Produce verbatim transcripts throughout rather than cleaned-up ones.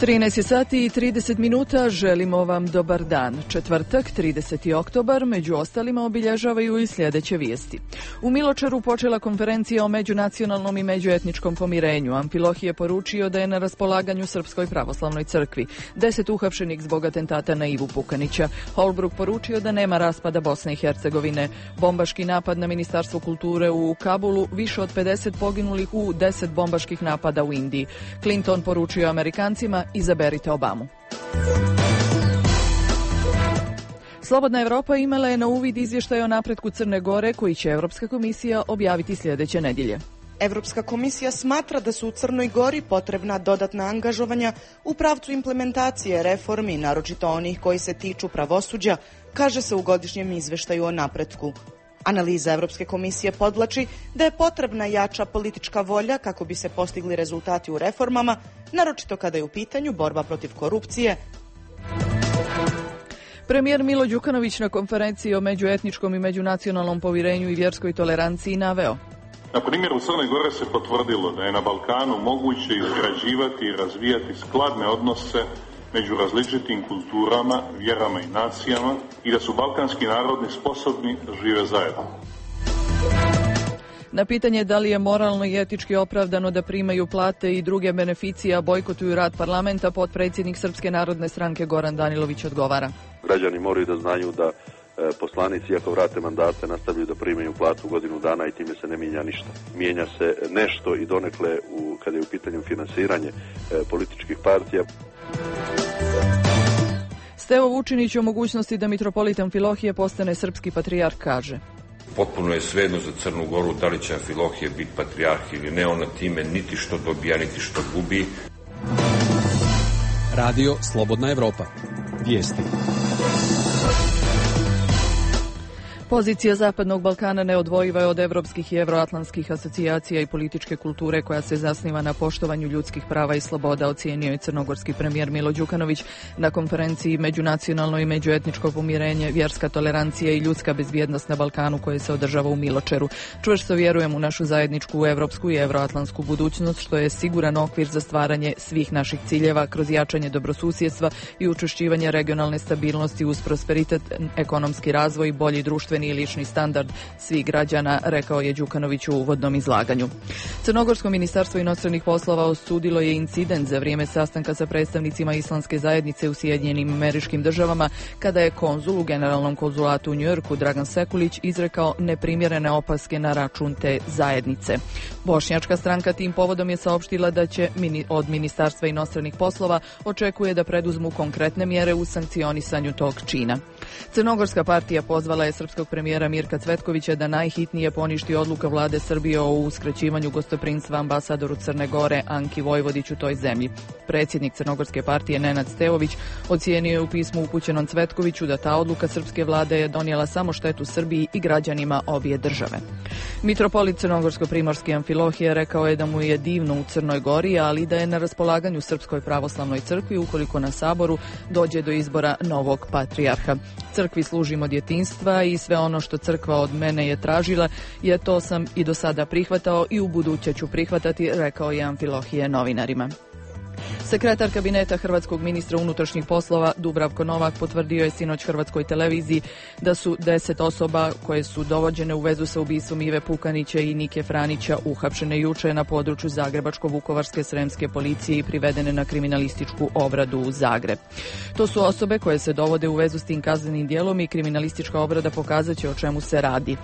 trinaest sati i trideset minuta, želimo vam dobar dan. Četvrtak, trideseti oktobar, među ostalima obilježavaju i sljedeće vijesti. U Miločaru počela konferencija o međunacionalnom i međuetničkom pomirenju. Amfilohije je poručio da je na raspolaganju Srpskoj pravoslavnoj crkvi. Deset uhapšenih zbog atentata na Ivu Pukanića. Holbrooke poručio da nema raspada Bosne i Hercegovine. Bombaški napad na Ministarstvo kulture u Kabulu, više od pedeset poginulih u deset bombaških napada u Indiji. Clinton poručio Amerikancima: izaberite Obamu. Slobodna Evropa imala je na uvid izvještaj o napretku Crne Gore koji će Evropska komisija objaviti sljedeće nedjelje. Evropska komisija smatra da su u Crnoj Gori potrebna dodatna angažovanja u pravcu implementacije reformi, naročito onih koji se tiču pravosuđa, kaže se u godišnjem izvještaju o napretku. Analiza Evropske komisije podvlači da je potrebna jača politička volja kako bi se postigli rezultati u reformama, naročito kada je u pitanju borba protiv korupcije. Premijer Milo Đukanović na konferenciji o međuetničkom i međunacionalnom pomirenju i vjerskoj toleranciji naveo: Na primjer, u Crnoj Gore se potvrdilo da je na Balkanu moguće izgrađivati i razvijati skladne odnose među različitim kulturama, vjerama i nacijama i da su balkanski narodi sposobni da žive zajedno. Na pitanje da li je moralno i etički opravdano da primaju plate i druge beneficije, a bojkotuju rad parlamenta, potpredsjednik Srpske narodne stranke Goran Danilović odgovara: Građani moraju da znaju da e, poslanici, ako vrate mandate, nastavljaju da primaju platu godinu dana i time se ne mijenja ništa. Mijenja se nešto i donekle u, kada je u pitanju finansiranje e, političkih partija. Stevo Vučinić o mogućnosti da mitropolit Amfilohije postane srpski patrijarh kaže: Potpuno je svejedno za Crnu Goru da li će Amfilohije biti patrijarh ili ne, ona time niti što dobija, niti što gubi. Radio Slobodna Evropa. Vijesti. Pozicija Zapadnog Balkana neodvojiva je od evropskih i evroatlantskih asocijacija i političke kulture koja se zasniva na poštovanju ljudskih prava i sloboda, ocijenio je crnogorski premijer Milo Đukanović na konferenciji Međunacionalno i međuetničko pomirenje, vjerska tolerancija i ljudska bezbjednost na Balkanu koje se održava u Miločeru. Čvrsto vjerujem u našu zajedničku evropsku i evroatlantsku budućnost, što je siguran okvir za stvaranje svih naših ciljeva kroz jačanje dobrosusjedstva i učvršćivanje regionalne stabilnosti uz prosperitet, ekonomski razvoj i bolji društveni i lični standard svih građana, rekao je Đukanović u uvodnom izlaganju. Crnogorsko ministarstvo inostranih poslova osudilo je incident za vrijeme sastanka sa predstavnicima islamske zajednice u Sjedinjenim Američkim Državama, kada je konzul u generalnom konzulatu u Njujorku Dragan Sekulić izrekao neprimjerene opaske na račun te zajednice. Bošnjačka stranka tim povodom je saopštila da će od Ministarstva inostranih poslova očekuje da preduzmu konkretne mjere u sankcionisanju tog čina. Crnogorska partija pozvala je srpskog premijera Mirka Cvetkovića da najhitnije poništi odluka vlade Srbije o uskraćivanju gostoprinstva ambasadoru Crne Gore Anki Vojvodić u toj zemlji. Predsjednik Crnogorske partije Nenad Stevović ocijenio je u pismu upućenom Cvetkoviću da ta odluka srpske vlade je donijela samo štetu Srbiji i građanima obje države. Mitropolit Crnogorsko-primorski Amfilohije rekao je da mu je divno u Crnoj Gori, ali da je na raspolaganju Srpskoj pravoslavnoj crkvi ukoliko na saboru dođe do izbora novog patrijarha. Crkvi služim od djetinjstva i sve ono što crkva od mene je tražila, je to sam i do sada prihvatao i u buduće ću prihvatati, rekao je Amfilohije novinarima. Sekretar kabineta hrvatskog ministra unutrašnjih poslova Dubravko Novak potvrdio je sinoć Hrvatskoj televiziji da su deset osoba koje su dovođene u vezu sa ubistvom Ive Pukanića i Nike Franića uhapšene juče na području Zagrebačko-Vukovarske sremske policije i privedene na kriminalističku obradu u Zagreb. To su osobe koje se dovode u vezu s tim kaznenim djelom i kriminalistička obrada pokazat će o čemu se radi.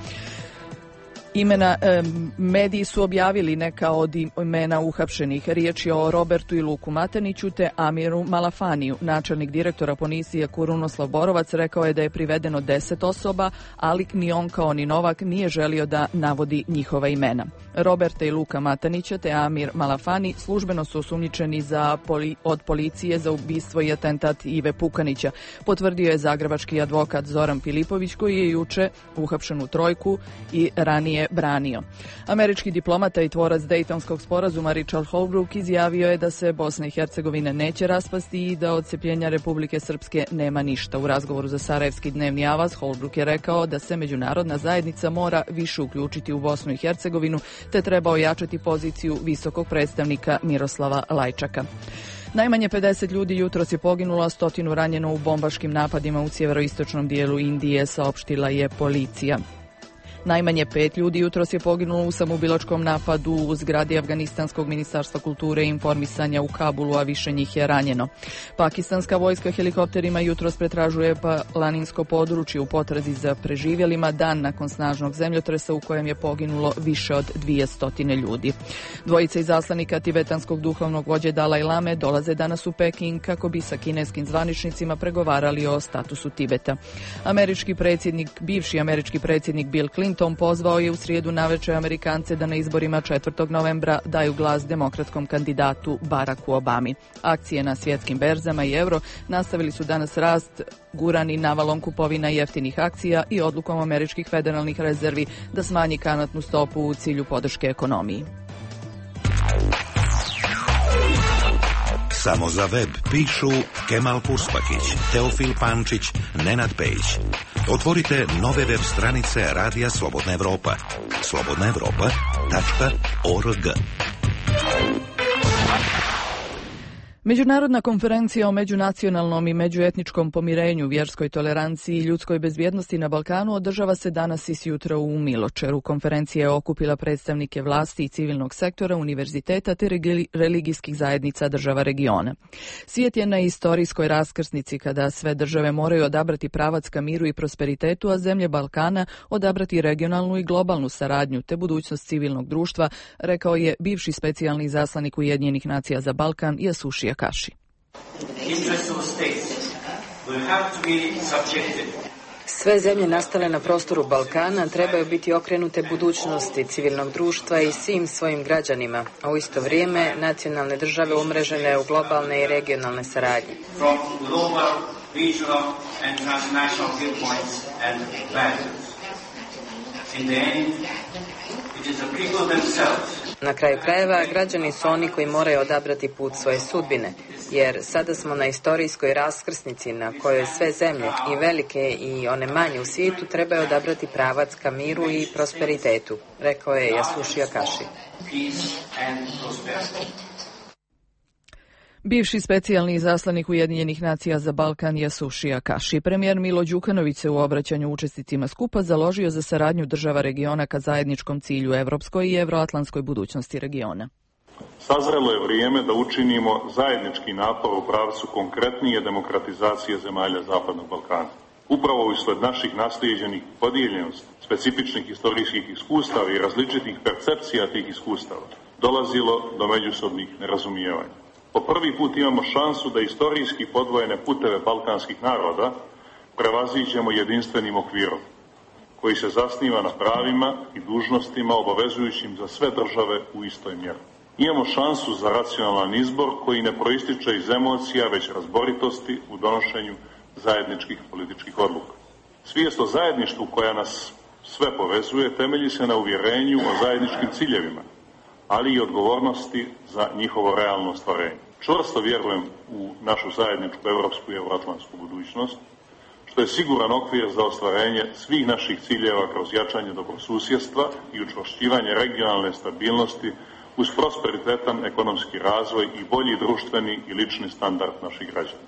Imena, e, mediji su objavili neka od imena uhapšenih. Riječ je o Robertu i Luku Mataniću te Amiru Malafaniju. Načelnik direktora policije Kurunoslav Borovac rekao je da je privedeno deset osoba, ali ni on kao ni Novak nije želio da navodi njihova imena. Roberta i Luka Matanića te Amir Malafani službeno su osumnjičeni za poli, od policije za ubistvo i atentat Ive Pukanića, potvrdio je zagrebački advokat Zoran Filipović koji je juče uhapšen u Trojku i ranije branio. Američki diplomata i tvorac Dejtonskog sporazuma Richard Holbrooke izjavio je da se Bosna i Hercegovina neće raspasti i da od odcepljenja Republike Srpske nema ništa. U razgovoru za Sarajevski dnevni avaz Holbrooke je rekao da se međunarodna zajednica mora više uključiti u Bosnu i Hercegovinu te treba ojačati poziciju visokog predstavnika Miroslava Lajčaka. Najmanje pedeset ljudi jutros je poginulo, a stotinu ranjeno u bombaškim napadima u sjeveroistočnom dijelu Indije, saopštila je policija. Najmanje pet ljudi jutros je poginulo u samoubilačkom napadu u zgradi Afganistanskog ministarstva kulture i informisanja u Kabulu, a više njih je ranjeno. Pakistanska vojska helikopterima jutros pretražuje planinsko područje u potrazi za preživjelima dan nakon snažnog zemljotresa u kojem je poginulo više od dvjesto ljudi. Dvojica izaslanika tibetanskog duhovnog vođe Dalaj Lame dolaze danas u Peking kako bi sa kineskim zvaničnicima pregovarali o statusu Tibeta. Američki predsjednik, bivši američki predsjednik Bill Clinton Clinton pozvao je u srijedu navečer Amerikance da na izborima četvrtog novembra daju glas demokratskom kandidatu Baracku Obami. Akcije na svjetskim berzama i euro nastavili su danas rast, gurani navalom kupovina jeftinih akcija i odlukom američkih federalnih rezervi da smanji kamatnu stopu u cilju podrške ekonomiji. Samo za web pišu Kemal Purspakić, Teofil Pančić, Nenad Pejić. Otvorite nove web stranice Radija Slobodna Evropa. slobodna evropa tačka org. Međunarodna konferencija o međunacionalnom i međuetničkom pomirenju, vjerskoj toleranciji i ljudskoj bezbjednosti na Balkanu održava se danas i sjutra u Miločeru. Konferencija je okupila predstavnike vlasti i civilnog sektora, univerziteta te religijskih zajednica država regiona. Svijet je na istorijskoj raskrsnici kada sve države moraju odabrati pravac ka miru i prosperitetu, a zemlje Balkana odabrati regionalnu i globalnu saradnju te budućnost civilnog društva, rekao je bivši specijalni izaslanik Ujedinjenih nacija za Balkan Yasushi Akashi. Sve zemlje nastale na prostoru Balkana trebaju biti okrenute budućnosti civilnog društva i svim svojim građanima, a u isto vrijeme nacionalne države umrežene u globalne i regionalne saradnje. Na kraju krajeva, građani su oni koji moraju odabrati put svoje sudbine, jer sada smo na istorijskoj raskrsnici na kojoj sve zemlje, i velike i one manje u svijetu, trebaju odabrati pravac ka miru i prosperitetu, rekao je Yasushi Akashi. Bivši specijalni izaslanik Ujedinjenih nacija za Balkan Yasushi Akashi. Premijer Milo Đukanović se u obraćanju učesnicima skupa založio za saradnju država regiona ka zajedničkom cilju evropskoj i evroatlantskoj budućnosti regiona. Sazrelo je vrijeme da učinimo zajednički napor u pravcu konkretnije demokratizacije zemalja Zapadnog Balkana. Upravo usled naših naslijeđenih podijeljenosti, specifičnih historijskih iskustava i različitih percepcija tih iskustava dolazilo do međusobnih nerazumijevanja. Po prvi put imamo šansu da istorijski podvojene puteve balkanskih naroda prevaziđemo jedinstvenim okvirom, koji se zasniva na pravima i dužnostima obavezujućim za sve države u istoj mjeri. Imamo šansu za racionalan izbor koji ne proističe iz emocija, već razboritosti u donošenju zajedničkih političkih odluka. Svijest o zajedništvu koja nas sve povezuje temelji se na uvjerenju o zajedničkim ciljevima, ali i odgovornosti za njihovo realno ostvarenje. Čvrsto vjerujem u našu zajedničku evropsku i euroatlantsku budućnost, što je siguran okvir za ostvarenje svih naših ciljeva kroz jačanje dobrosusjedstva i učvršćivanje regionalne stabilnosti uz prosperitetan ekonomski razvoj i bolji društveni i lični standard naših građana.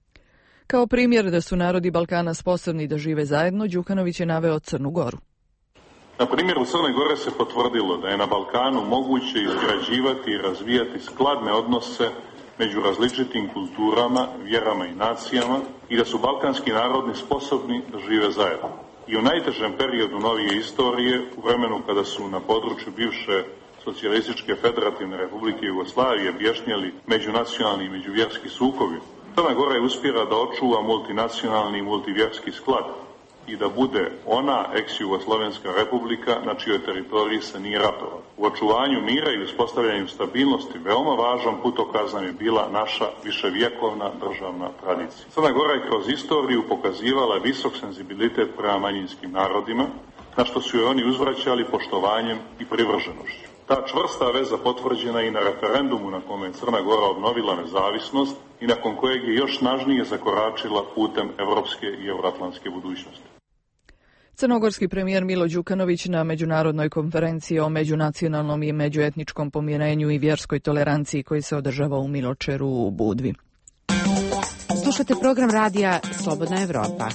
Kao primjer da su narodi Balkana sposobni da žive zajedno, Đukanović je naveo Crnu Goru. Na primjeru Crne Gore se potvrdilo da je na Balkanu moguće izgrađivati i razvijati skladne odnose među različitim kulturama, vjerama i nacijama i da su balkanski narodi sposobni da žive zajedno. I u najtežem periodu novije istorije, u vremenu kada su na području bivše Socijalističke federativne republike Jugoslavije bješnjeli međunacionalni i međuvjerski sukobi, Crna Gora je uspjela da očuva multinacionalni i multivjerski sklad i da bude ona ex-Jugoslovenska republika na čijoj teritoriji se nije ratovalo. U očuvanju mira i uspostavljanju stabilnosti veoma važan putokaz nam je bila naša viševjekovna državna tradicija. Crna Gora je kroz istoriju pokazivala visok senzibilitet prema manjinskim narodima, na što su joj oni uzvraćali poštovanjem i privrženošću. Ta čvrsta veza potvrđena i na referendumu na kome je Crna Gora obnovila nezavisnost i nakon kojeg je još snažnije zakoračila putem evropske i euroatlantske budućnosti. Crnogorski premijer Milo Đukanović na međunarodnoj konferenciji o međunacionalnom i međuetničkom pomirenju i vjerskoj toleranciji koji se održava u Miločeru u Budvi. Slušate program radija Slobodna Evropa.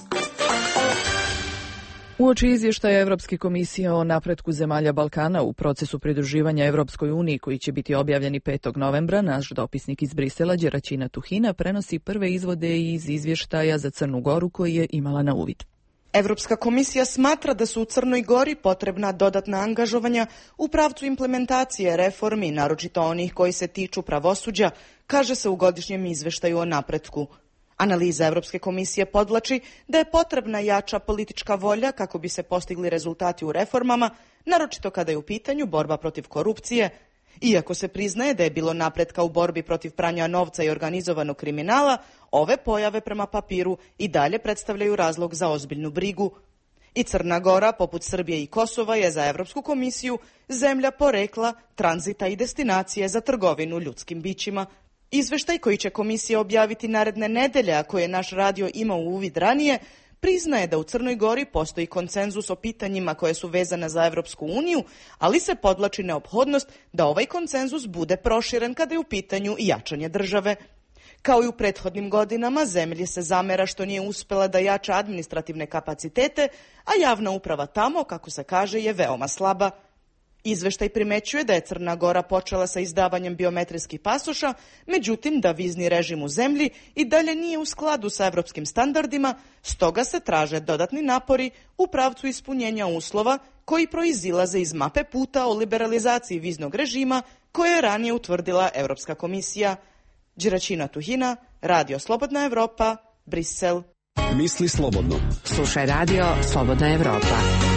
Uoči izvještaja Evropske komisije o napretku zemalja Balkana u procesu pridruživanja Evropskoj uniji koji će biti objavljeni petog novembra, naš dopisnik iz Brisela Đeraćina Tuhina prenosi prve izvode iz izvještaja za Crnu Goru koji je imala na uvid. Evropska komisija smatra da su u Crnoj Gori potrebna dodatna angažovanja u pravcu implementacije reformi, naročito onih koji se tiču pravosuđa, kaže se u godišnjem izveštaju o napretku. Analiza Evropske komisije podvlači da je potrebna jača politička volja kako bi se postigli rezultati u reformama, naročito kada je u pitanju borba protiv korupcije. Iako se priznaje da je bilo napretka u borbi protiv pranja novca i organizovanog kriminala, ove pojave prema papiru i dalje predstavljaju razlog za ozbiljnu brigu. I Crna Gora, poput Srbije i Kosova, je za Evropsku komisiju zemlja porekla, tranzita i destinacije za trgovinu ljudskim bićima. Izveštaj koji će komisija objaviti naredne nedelje, a koje je naš radio imao uvid ranije, priznaje da u Crnoj Gori postoji konsenzus o pitanjima koje su vezane za Evropsku uniju, ali se podvlači neophodnost da ovaj konsenzus bude proširen kada je u pitanju i jačanje države. Kao i u prethodnim godinama, zemlji se zamera što nije uspela da jača administrativne kapacitete, a javna uprava tamo, kako se kaže, je veoma slaba. Izveštaj primećuje da je Crna Gora počela sa izdavanjem biometrijskih pasoša, međutim da vizni režim u zemlji i dalje nije u skladu sa evropskim standardima, stoga se traže dodatni napori u pravcu ispunjenja uslova koji proizilaze iz mape puta o liberalizaciji viznog režima koje je ranije utvrdila Evropska komisija. Đeraćina Tuhina, Radio Slobodna Evropa, Brisel. Misli slobodno. Slušaj Radio Slobodna Evropa.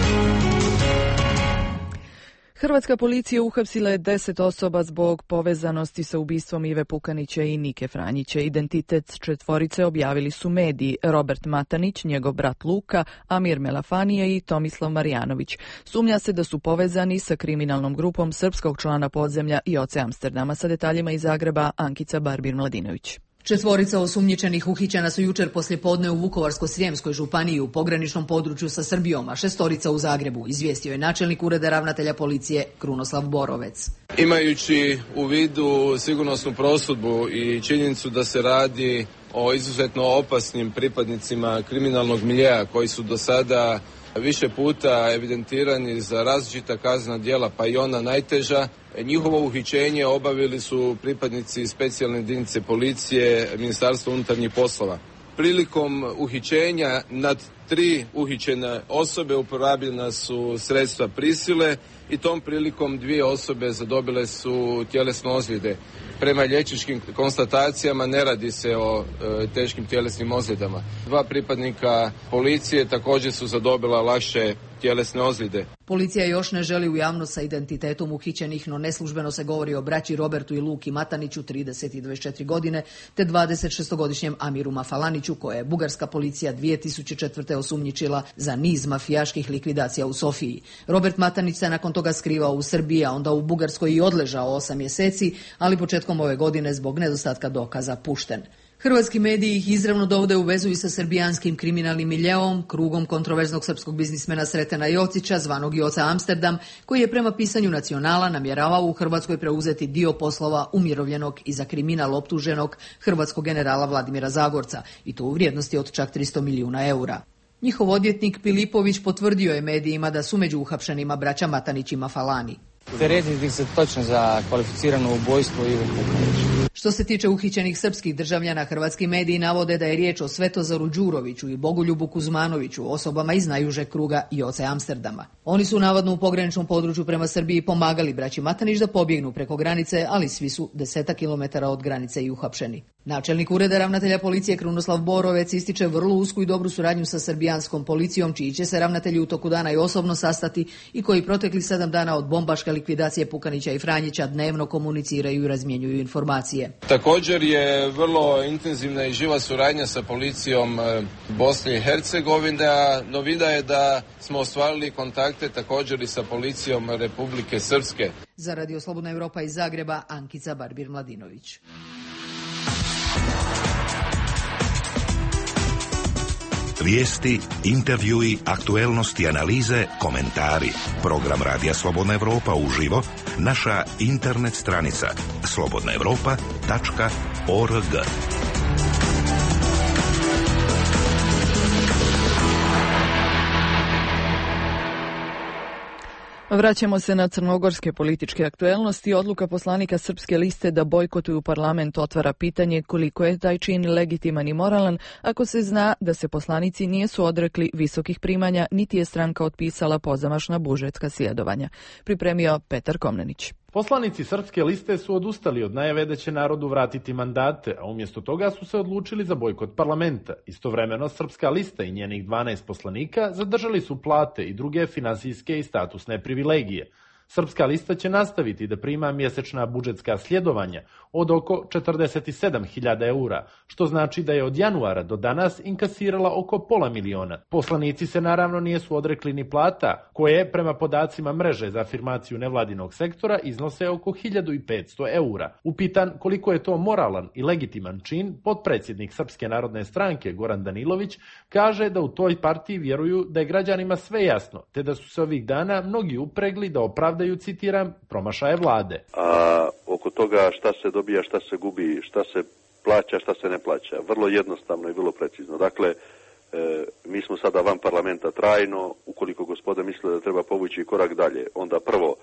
Hrvatska policija uhapsila je deset osoba zbog povezanosti sa ubistvom Ive Pukanića i Nike Franjića. Identitet četvorice objavili su mediji: Robert Matanić, njegov brat Luka, Amir Melafanija i Tomislav Marjanović. Sumnja se da su povezani sa kriminalnom grupom srpskog člana podzemlja i Joce Amsterdama. Sa detaljima iz Zagreba, Ankica Barbir-Mladinović. Četvorica osumnjičenih uhićena su jučer poslijepodne u Vukovarsko-srijemskoj županiji u pograničnom području sa Srbijom, a šestorica u Zagrebu, izvijestio je načelnik ureda ravnatelja policije Krunoslav Borovec. Imajući u vidu sigurnosnu prosudbu i činjenicu da se radi o izuzetno opasnim pripadnicima kriminalnog miljea koji su do sada više puta evidentirani za različita kaznena djela, pa i ona najteža, njihovo uhićenje obavili su pripadnici specijalne jedinice policije Ministarstva unutarnjih poslova. Prilikom uhićenja nad tri uhićene osobe uporabljena su sredstva prisile i tom prilikom dvije osobe zadobile su tjelesne ozljede. Prema liječničkim konstatacijama ne radi se o e, teškim tjelesnim ozljedama. Dva pripadnika policije također su zadobila lakše tjelesne ozljede. Policija još ne želi u javnost sa identitetom uhićenih, no neslužbeno se govori o braći Robertu i Luki Mataniću, trideset i dvadeset četiri godine, te dvadesetšestogodišnjem Amiru Mafalaniću, koje je bugarska policija dvije tisuće četvrte osumnjičila za niz mafijaških likvidacija u Sofiji. Robert Matanić se nakon toga skrivao u Srbiji, a onda u Bugarskoj i odležao osam mjeseci, ali početkom ove godine zbog nedostatka dokaza pušten. Hrvatski mediji ih izravno dovode u vezu i sa srbijanskim kriminalnim miljeom, krugom kontroverznog srpskog biznismena Sretena Jocića, zvanog Joca Amsterdam, koji je prema pisanju Nacionala namjeravao u Hrvatskoj preuzeti dio poslova umirovljenog i za kriminal optuženog hrvatskog generala Vladimira Zagorca, i to u vrijednosti od čak tristo milijuna eura. Njihov odvjetnik Pilipović potvrdio je medijima da su među uhapšenima braća Matanić i Mafalani. Teretiti se točno za kvalificirano ubojstvo Ive Pukanića. Što se tiče uhićenih srpskih državljana, hrvatski mediji navode da je riječ o Svetozaru Đuroviću i Bogoljubu Kuzmanoviću, osobama iz najužeg kruga Joce Amsterdama. Oni su navodno u pograničnom području prema Srbiji pomagali braći Matanić da pobjegnu preko granice, ali svi su desetak kilometara od granice i uhapšeni. Načelnik ureda ravnatelja policije Krunoslav Borovec ističe vrlo usku i dobru suradnju sa srbijanskom policijom, čiji će se ravnatelji u toku dana i osobno sastati i koji protekli sedam dana od bombaške likvidacije Pukanića i Franjića dnevno komuniciraju i razmjenjuju informacije. Također je vrlo intenzivna i živa suradnja sa policijom Bosne i Hercegovine. Novina je da smo ostvarili kontakte također i sa policijom Republike Srpske. Za Radio Slobodna Evropa iz Zagreba, Ankica Barbir-Mladinović. Vijesti, intervjui, aktuelnosti, analize, komentari. Program Radija Slobodna Evropa uživo, naša internet stranica slobodna evropa tačka org. Vraćamo se na crnogorske političke aktuelnosti. Odluka poslanika Srpske liste da bojkotuju parlament otvara pitanje koliko je taj čin legitiman i moralan ako se zna da se poslanici nisu odrekli visokih primanja niti je stranka otpisala pozamašna budžetska sljedovanja. Pripremio Petar Komnenić. Poslanici Srpske liste su odustali od najave da će narodu vratiti mandate, a umjesto toga su se odlučili za bojkot parlamenta. Istovremeno Srpska lista i njenih dvanaest poslanika zadržali su plate i druge finansijske i statusne privilegije. Srpska lista će nastaviti da prima mjesečna budžetska sljedovanja od oko četrdeset sedam hiljada eura, što znači da je od januara do danas inkasirala oko pola miliona. Poslanici se naravno nisu odrekli ni plata, koje prema podacima mreže za afirmaciju nevladinog sektora iznose oko hiljadu petsto eura. Upitan koliko je to moralan i legitiman čin, potpredsjednik Srpske narodne stranke Goran Danilović kaže da u toj partiji vjeruju da je građanima sve jasno, te da su se ovih dana mnogi upregli da opravdaju, citiram, promašaje vlade. A oko toga šta se dobija, šta se gubi, šta se plaća, šta se ne plaća. Vrlo jednostavno i vrlo precizno. Dakle, e, mi smo sada van parlamenta trajno. Ukoliko gospoda misle da treba povući korak dalje, onda prvo e,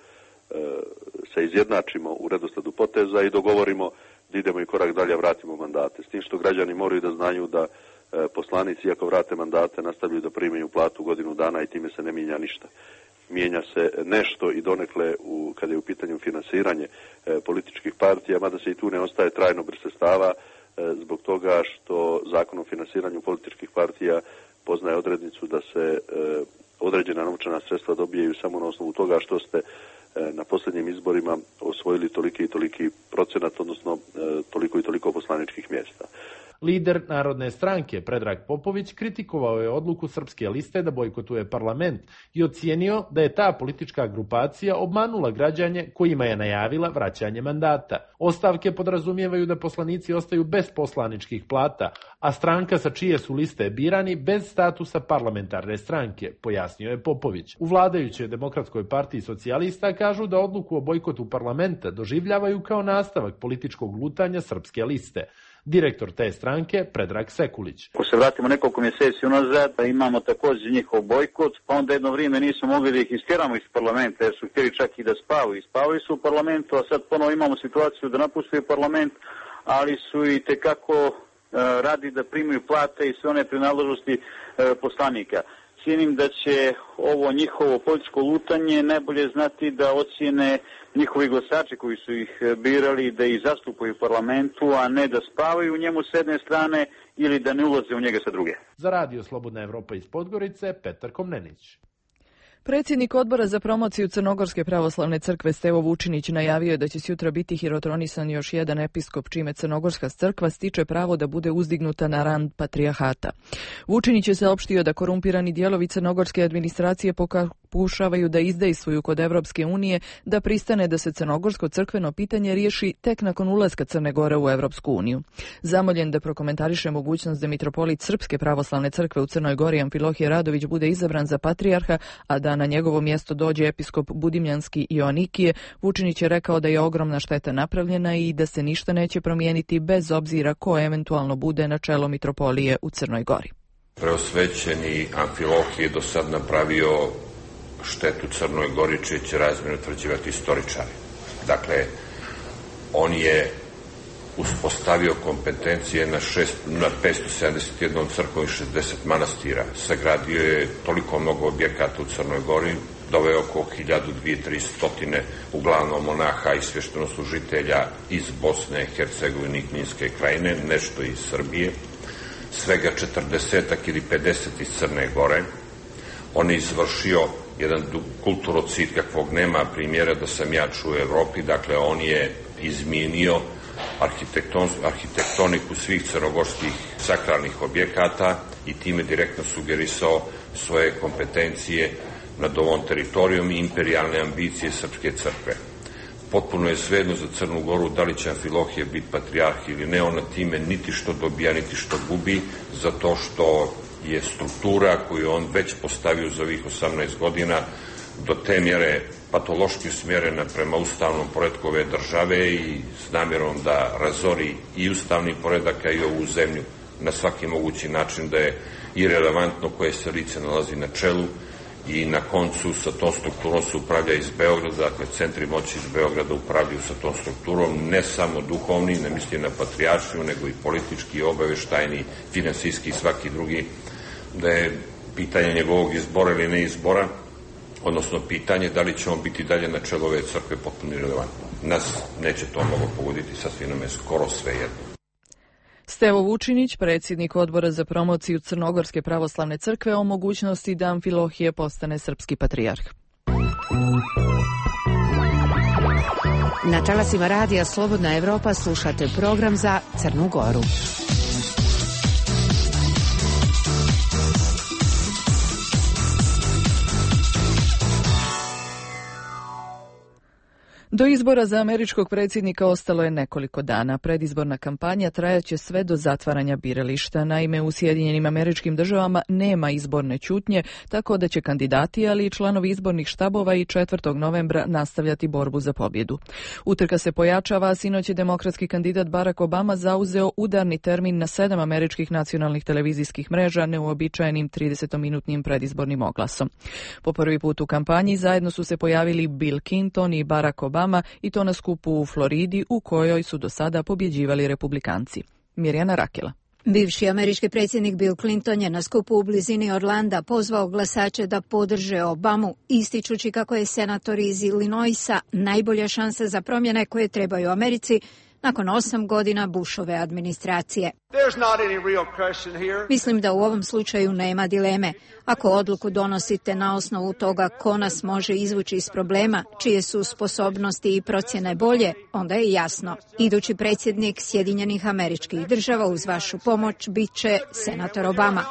se izjednačimo u redosledu poteza i dogovorimo da idemo i korak dalje, vratimo mandate. S tim što građani moraju da znaju da e, poslanici, iako vrate mandate, nastavljaju da primaju platu godinu dana i time se ne mijenja ništa. Mijenja se nešto i donekle u, kada je u pitanju finansiranje e, političkih partija, mada se i tu ne ostaje trajno bez sredstava e, zbog toga što Zakon o finansiranju političkih partija poznaje odrednicu da se e, određena novčana sredstva dobijaju samo na osnovu toga što ste e, na posljednjim izborima osvojili toliki i toliki procenat, odnosno e, toliko i toliko poslaničkih mjesta. Lider Narodne stranke Predrag Popović kritikovao je odluku Srpske liste da bojkotuje parlament i ocijenio da je ta politička grupacija obmanula građane kojima je najavila vraćanje mandata. Ostavke podrazumijevaju da poslanici ostaju bez poslaničkih plata, a stranka sa čije su liste birani bez statusa parlamentarne stranke, pojasnio je Popović. U vladajućoj Demokratskoj partiji socijalista kažu da odluku o bojkotu parlamenta doživljavaju kao nastavak političkog lutanja Srpske liste. Direktor te stranke, Predrag Sekulić. Ako se vratimo nekoliko mjeseci unazad, da imamo također njihov bojkot, pa onda jedno vrijeme nismo mogli da ih istjeramo iz parlamenta, jer su htjeli čak i da spavaju. Spavaju su u parlamentu, a sad ponovo imamo situaciju da napuštaju parlament, ali su i tekako e, radi da primaju plate i sve one prinadležnosti e, poslanika. Cijenim da će ovo njihovo političko lutanje najbolje znati da ocijene njihovi glasači koji su ih birali da ih zastupaju u parlamentu, a ne da spavaju u njemu s jedne strane ili da ne ulaze u njega sa druge. Za Radio Slobodna Evropa iz Podgorice, Petar Komnenić. Predsjednik Odbora za promociju Crnogorske pravoslavne crkve Stevo Vučinić najavio je da će sutra biti hirotronisan još jedan episkop, čime Crnogorska crkva stiče pravo da bude uzdignuta na rang patrijahata. Vučinić je saopštio da korumpirani dijelovi crnogorske administracije pokušavaju da izdejstvuju kod Evropske unije da pristane da se crnogorsko crkveno pitanje riješi tek nakon ulaska Crne Gore u Evropsku uniju. Zamoljen da prokomentariše mogućnost da mitropolit Srpske pravoslavne crkve u Crnoj Gori Amfilohije Radović bude izabran za patrijarha, a da na njegovo mjesto dođe episkop Budimljanski Ioannikije, Vučinić je rekao da je ogromna šteta napravljena i da se ništa neće promijeniti bez obzira ko eventualno bude na čelo mitropolije u Crnoj Gori. Preosvećeni Amfilohije do sad napravio štetu Crnoj Gori, čije će razmjeno utvrđivati istoričari. Dakle, on je uspostavio kompetencije na, šest, na petsto sedamdeset jedna crkvom i šezdeset manastira. Sagradio je toliko mnogo objekata u Crnoj Gori, doveo oko hiljadu dvjesto do tristo uglavnom monaha i sveštenoslужitelja iz Bosne, Hercegovine i Kninske krajine, nešto iz Srbije, svega četrdesetak ili pedeset iz Crne Gore. On je izvršio jedan kulturocid kakvog nema primjera da sam ja čuo u Evropi, dakle on je izmijenio arhitektoniku svih crnogorskih sakralnih objekata i time direktno sugerisao svoje kompetencije nad ovom teritorijom i imperijalne ambicije Srpske crkve. Potpuno je svejedno za Crnu Goru da li će Amfilohije biti patrijarh ili ne, ona time niti što dobija, niti što gubi, zato što je struktura koju on već postavio za ovih osamnaest godina do te mjere patološki usmjerena prema ustavnom poretku ove države i s namjerom da razori i ustavni poredak, a i ovu zemlju na svaki mogući način, da je irelevantno koje se lice nalazi na čelu i na koncu sa tom strukturom se upravlja iz Beograda, dakle centri moći iz Beograda upravljaju sa tom strukturom, ne samo duhovni, ne mislim na patrijaršiju, nego i politički, obaveštajni, finansijski i svaki drugi, da je pitanje njegovog izbora ili ne izbora, odnosno pitanje da li će on biti dalje na čelu ove crkve potpuno irelevantno. Nas neće to mnogo pogoditi, sasvim nam je skoro sve jedno. Stevo Vučinić, predsjednik odbora za promociju Crnogorske pravoslavne crkve, o mogućnosti da Amfilohije postane srpski patrijarh. Na talasima radija Slobodna Evropa slušate program za Crnu Goru. Do izbora za američkog predsjednika ostalo je nekoliko dana. Predizborna kampanja trajaće sve do zatvaranja birališta. Naime, u Sjedinjenim Američkim Državama nema izborne ćutnje, tako da će kandidati, ali i članovi izbornih štabova i četvrtog novembra nastavljati borbu za pobjedu. Utrka se pojačava, a sinoć je demokratski kandidat Barack Obama zauzeo udarni termin na sedam američkih nacionalnih televizijskih mreža neuobičajenim tridesetominutnim predizbornim oglasom. Po prvi put u kampanji zajedno su se pojavili Bill Clinton i Barack Obama, i to na skupu u Floridi u kojoj su do sada pobjeđivali republikanci. Mirjana Rakela. Bivši američki predsjednik Bill Clinton je na skupu u blizini Orlanda pozvao glasače da podrže Obamu, ističući kako je senator iz Illinoisa najbolja šansa za promjene koje trebaju Americi nakon osam godina Bushove administracije. Mislim da u ovom slučaju nema dileme. Ako odluku donosite na osnovu toga ko nas može izvući iz problema, čije su sposobnosti i procjene bolje, onda je jasno. Idući predsjednik Sjedinjenih Američkih Država uz vašu pomoć bit će senator Obama.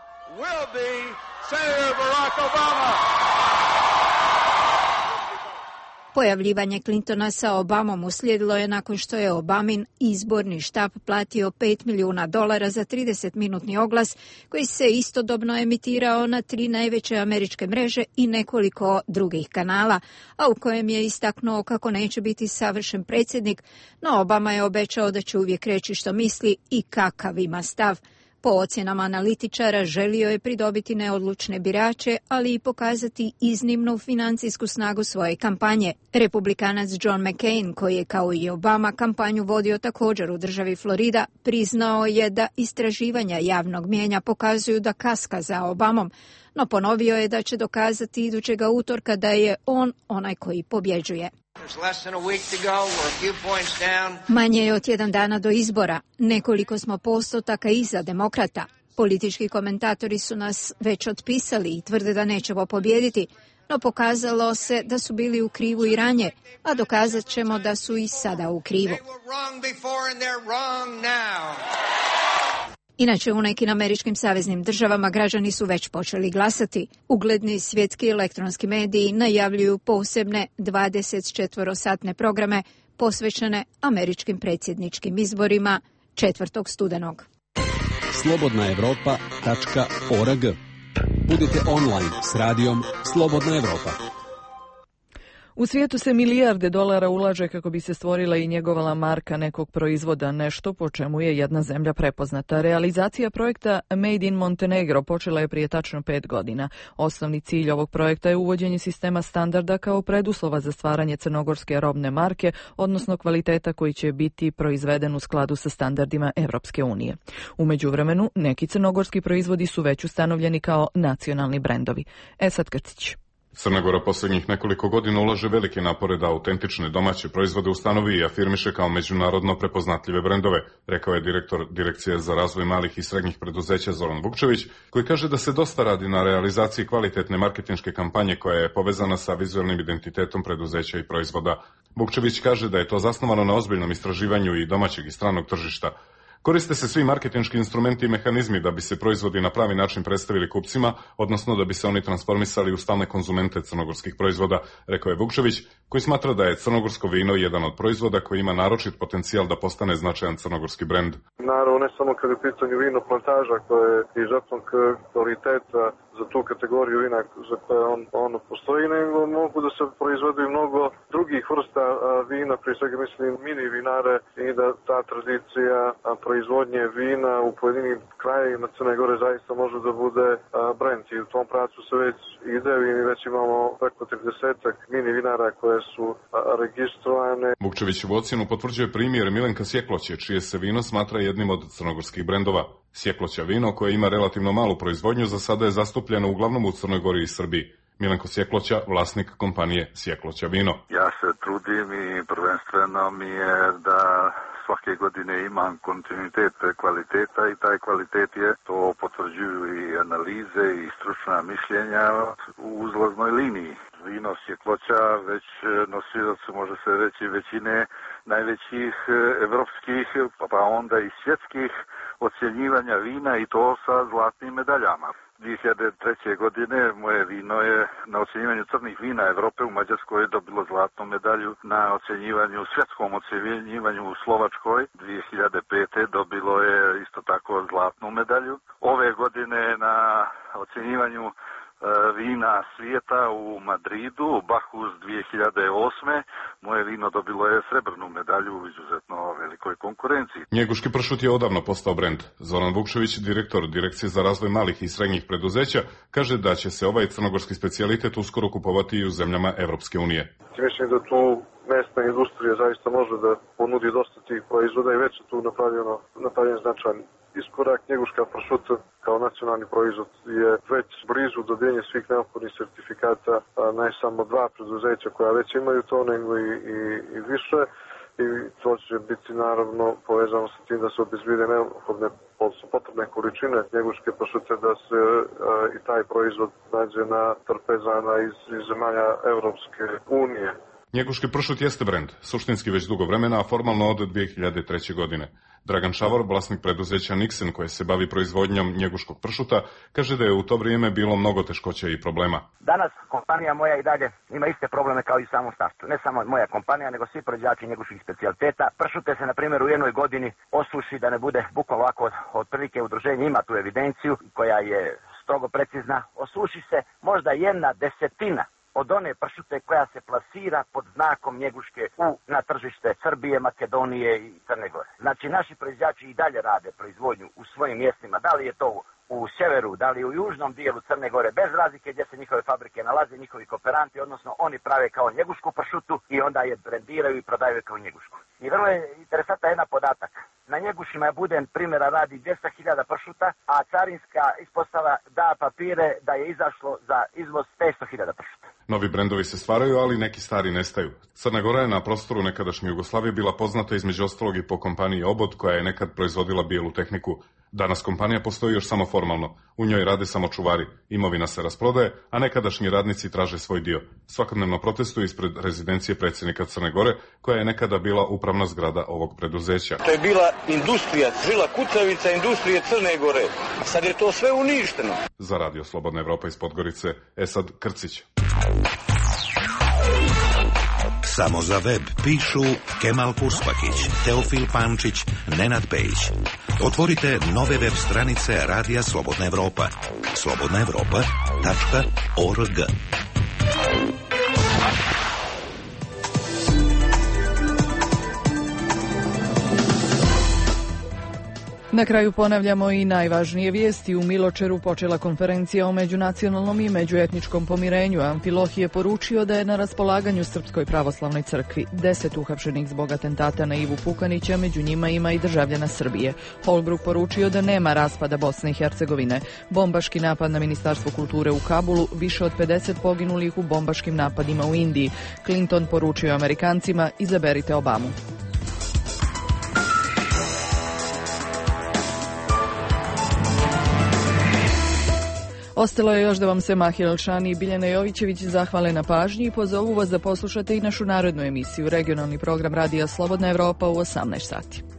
Pojavljivanje Clintona sa Obamom uslijedilo je nakon što je Obamin izborni štab platio pet milijuna dolara za tridesetminutni oglas koji se istodobno emitirao na tri najveće američke mreže i nekoliko drugih kanala, a u kojem je istaknuo kako neće biti savršen predsjednik, no Obama je obećao da će uvijek reći što misli i kakav ima stav. Po ocjenama analitičara želio je pridobiti neodlučne birače, ali i pokazati iznimnu financijsku snagu svoje kampanje. Republikanac John McCain, koji je kao i Obama kampanju vodio također u državi Florida, priznao je da istraživanja javnog mijenja pokazuju da kaska za Obamom, no ponovio je da će dokazati idućega utorka da je on onaj koji pobjeđuje. Manje je od tjedan dana do izbora. Nekoliko smo postotaka iza demokrata. Politički komentatori su nas već otpisali i tvrde da nećemo pobijediti, no pokazalo se da su bili u krivu i ranije, a dokazat ćemo da su i sada u krivu. Inače, u nekim američkim saveznim državama građani su već počeli glasati. Ugledni svjetski elektronski mediji najavljuju posebne dvadesetčetvorosatne programe posvećene američkim predsjedničkim izborima četvrtog studenog. slobodna evropa tačka org. Budite online s radijom Slobodna Evropa. U svijetu se milijarde dolara ulaže kako bi se stvorila i njegovala marka nekog proizvoda, nešto po čemu je jedna zemlja prepoznata. Realizacija projekta Made in Montenegro počela je prije tačno pet godina. Osnovni cilj ovog projekta je uvođenje sistema standarda kao preduslova za stvaranje crnogorske robne marke, odnosno kvaliteta koji će biti proizveden u skladu sa standardima Evropske unije. U međuvremenu, neki crnogorski proizvodi su već ustanovljeni kao nacionalni brendovi. Esad Krcić. Crna Gora posljednjih nekoliko godina ulaže velike napore da autentične domaće proizvode ustanovi i afirmiše kao međunarodno prepoznatljive brendove, rekao je direktor Direkcije za razvoj malih i srednjih preduzeća Zoran Vukčević, koji kaže da se dosta radi na realizaciji kvalitetne marketinške kampanje koja je povezana sa vizualnim identitetom preduzeća i proizvoda. Vukčević kaže da je to zasnovano na ozbiljnom istraživanju i domaćeg i stranog tržišta. Koriste se svi marketinški instrumenti i mehanizmi da bi se proizvodi na pravi način predstavili kupcima, odnosno da bi se oni transformisali u stalne konzumente crnogorskih proizvoda, rekao je Vukčević, koji smatra da je crnogorsko vino jedan od proizvoda koji ima naročit potencijal da postane značajan crnogorski brend. Naravno, ne samo kad je u pitanju vino plantaža koje je izuzetnog kvaliteta za tu kategoriju vina za koje on, ono postoji, nego mogu da se proizvode i mnogo drugih vrsta vina, prije svega mislim mini vinare, i da ta tradicija proizvodnje vina u pojedinim krajevima Crne Gore zaista može da bude brend, i u tom pravcu se već ide i već imamo preko tridesetak mini vinara koje su registrovane. Vukčevićevu ocjenu potvrđuje primjer Milenka Sjekloće, čije se vino smatra jednim od crnogorskih brendova. Sjekloća vino, koje ima relativno malu proizvodnju, za sada je zastupljeno uglavnom u Crnoj Gori i Srbiji. Milenko Sjekloća, vlasnik kompanije Sjekloća vino. Ja se trudim i prvenstveno mi je da svake godine imam kontinuitet kvaliteta i taj kvalitet je, to potvrđuju i analize i stručna mišljenja u uzlaznoj liniji. Vino Sjekloća već nosilac, može se reći, većine najvećih evropskih, pa onda i svjetskih ocjenjivanja vina, i to sa zlatnim medaljama. dvije hiljade treće. godine moje vino je na ocjenjivanju crnih vina Evrope u Mađarskoj dobilo zlatnu medalju, na ocjenjivanju, svjetskom ocjenjivanju u Slovačkoj dvije hiljade pete. dobilo je isto tako zlatnu medalju. Ove godine na ocjenjivanju vina svijeta u Madridu, Bacchus dvije hiljade osme. moje vino dobilo je srebrnu medalju u izuzetno velikoj konkurenciji. Njeguški pršut je odavno postao brend. Zoran Vukčević, direktor Direkcije za razvoj malih i srednjih preduzeća, kaže da će se ovaj crnogorski specijalitet uskoro kupovati i u zemljama Evropske unije. Mislim da tu mesna industrija zaista može da ponudi dosta tih proizvoda i već je tu napravljeno, napravljen značajan iskorak. Njeguška pršut kao nacionalni proizvod je već blizu dobijenja svih neophodnih sertifikata, ne samo dva preduzeća koja već imaju to, nego i, i, i više. I to će biti naravno povezano sa tim da se obezbede neophodne, odnosno potrebne količine njeguške pršute, da se a, i taj proizvod nađe na trpezama iz, iz zemalja Evropske unije. Njeguški pršut jeste brend, suštinski već dugo vremena, a formalno od dvije hiljade treće. godine. Dragan Šavor, vlasnik preduzeća Nixen, koje se bavi proizvodnjom njeguškog pršuta, kaže da je u to vrijeme bilo mnogo teškoća i problema. Danas kompanija moja i dalje ima iste probleme kao i u samom startu. Ne samo moja kompanija, nego svi proizvođači njeguških specijaliteta. Pršute se, na primjer, u jednoj godini osuši, da ne bude bukvalno ovako, otprilike udruženje ima tu evidenciju koja je strogo precizna. Osuši se možda jedna desetina od one pršute koja se plasira pod znakom njeguške u, na tržište Srbije, Makedonije i Crne Gore. Znači, naši proizvođači i dalje rade proizvodnju u svojim mjestima, da li je to u sjeveru, da li u južnom dijelu Crne Gore, bez razlike gdje se njihove fabrike nalaze, njihovi kooperanti, odnosno oni prave kao njegušku pršutu i onda je brendiraju i prodaju kao njegušku. I vrlo je interesantan jedan podatak. Na njegušima je Buden primjera radi dvjesto hiljada pršuta, a carinska ispostava da papire da je izašlo za izvoz petsto hiljada pršuta. Novi brendovi se stvaraju, ali neki stari nestaju. Crna Gora je na prostoru nekadašnje Jugoslavije bila poznata između ostalog i po kompaniji Obod, koja je nekad proizvodila bijelu tehniku. Danas kompanija postoji još samo formalno. U njoj rade samo čuvari. Imovina se rasprodaje, a nekadašnji radnici traže svoj dio. Svakodnevno protestuju ispred rezidencije predsjednika Crne Gore, koja je nekada bila upravna zgrada ovog preduzeća. To je bila industrija, žila kucavica industrije Crne Gore. A sad je to sve uništeno. Za Radio Slobodna Evropa iz Podgorice, Esad Krcić. Samo za web pišu Kemal Purspakić, Teofil Pančić, Nenad Pejić. Otvorite nove web stranice Radija Slobodna Evropa. slobodna evropa tačka org. Na kraju ponavljamo i najvažnije vijesti. U Miločeru počela konferencija o međunacionalnom i međuetničkom pomirenju. Amfilohi je poručio da je na raspolaganju Srpskoj pravoslavnoj crkvi. Deset uhapšenih zbog atentata na Ivu Pukanića, među njima ima i državljana Srbije. Holbruk poručio da nema raspada Bosne i Hercegovine. Bombaški napad na Ministarstvo kulture u Kabulu, više od pedeset poginulih u bombaškim napadima u Indiji. Clinton poručio Amerikancima: izaberite Obamu. Ostalo je još da vam se Mahir Elšani i Biljana Jovićević zahvale na pažnji i pozovu vas da poslušate i našu narodnu emisiju, regionalni program Radija Slobodna Evropa u osamnaest sati.